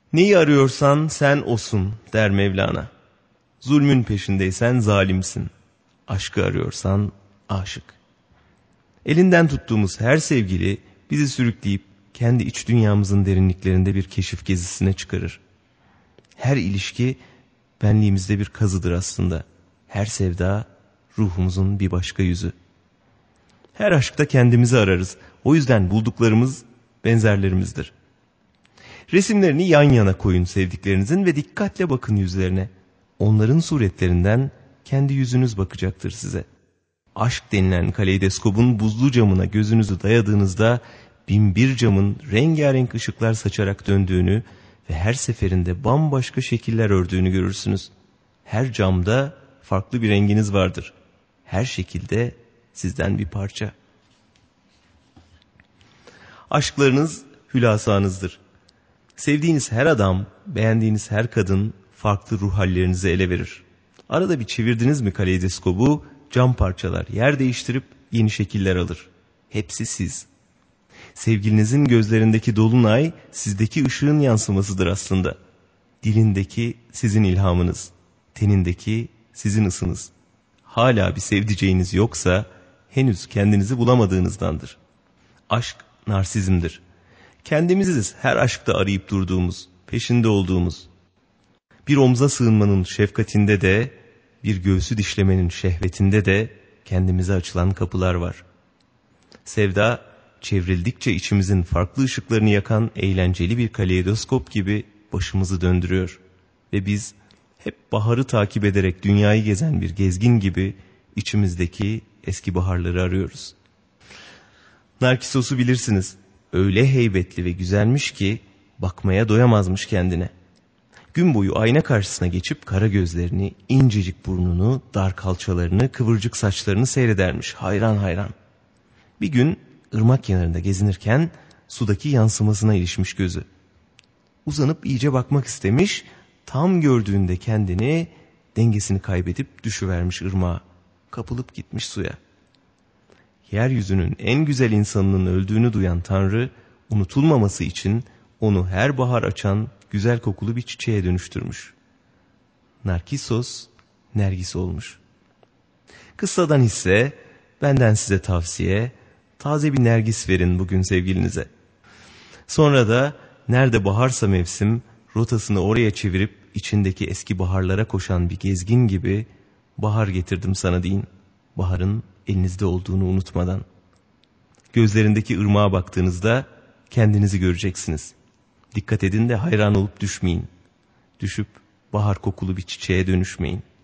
Neyi arıyorsan sen osun der Mevlana. Zulmün peşindeysen zalimsin. Aşkı arıyorsan aşık. Elinden tuttuğumuz her sevgili bizi sürükleyip kendi iç dünyamızın derinliklerinde bir keşif gezisine çıkarır. Her ilişki benliğimizde bir kazıdır aslında. Her sevda ruhumuzun bir başka yüzü. Her aşkta kendimizi ararız. O yüzden bulduklarımız benzerlerimizdir. Resimlerini yan yana koyun sevdiklerinizin ve dikkatle bakın yüzlerine. Onların suretlerinden kendi yüzünüz bakacaktır size. Aşk denilen kaleidoskopun buzlu camına gözünüzü dayadığınızda binbir camın rengarenk ışıklar saçarak döndüğünü ve her seferinde bambaşka şekiller ördüğünü görürsünüz. Her camda farklı bir renginiz vardır. Her şekilde sizden bir parça. Aşklarınız hülasanızdır. Sevdiğiniz her adam, beğendiğiniz her kadın farklı ruh hallerinizi ele verir. Arada bir çevirdiniz mi kaleidoskopu, cam parçalar yer değiştirip yeni şekiller alır. Hepsi siz. Sevgilinizin gözlerindeki dolunay sizdeki ışığın yansımasıdır aslında. Dilindeki sizin ilhamınız, tenindeki sizin ısınız. Hala bir sevdiceğiniz yoksa henüz kendinizi bulamadığınızdandır. Aşk narsizmdir. Kendimiziz her aşkta arayıp durduğumuz, peşinde olduğumuz. Bir omza sığınmanın şefkatinde de, bir göğsü dişlemenin şehvetinde de kendimize açılan kapılar var. Sevda, çevrildikçe içimizin farklı ışıklarını yakan eğlenceli bir kaleidoskop gibi başımızı döndürüyor. Ve biz hep baharı takip ederek dünyayı gezen bir gezgin gibi içimizdeki eski baharları arıyoruz. Narkisos'u bilirsiniz. Öyle heybetli ve güzelmiş ki bakmaya doyamazmış kendine. Gün boyu ayna karşısına geçip kara gözlerini, incecik burnunu, dar kalçalarını, kıvırcık saçlarını seyredermiş hayran hayran. Bir gün ırmak kenarında gezinirken sudaki yansımasına ilişmiş gözü. Uzanıp iyice bakmak istemiş, tam gördüğünde kendini dengesini kaybedip düşüvermiş ırmağa. Kapılıp gitmiş suya. Yeryüzünün en güzel insanının öldüğünü duyan Tanrı, unutulmaması için onu her bahar açan güzel kokulu bir çiçeğe dönüştürmüş. Narkisos, Nergis olmuş. Kıssadan hisse, benden size tavsiye, taze bir nergis verin bugün sevgilinize. Sonra da nerede baharsa mevsim, rotasını oraya çevirip içindeki eski baharlara koşan bir gezgin gibi bahar getirdim sana deyin. Baharın elinizde olduğunu unutmadan. Gözlerindeki ırmağa baktığınızda kendinizi göreceksiniz. Dikkat edin de hayran olup düşmeyin. Düşüp bahar kokulu bir çiçeğe dönüşmeyin.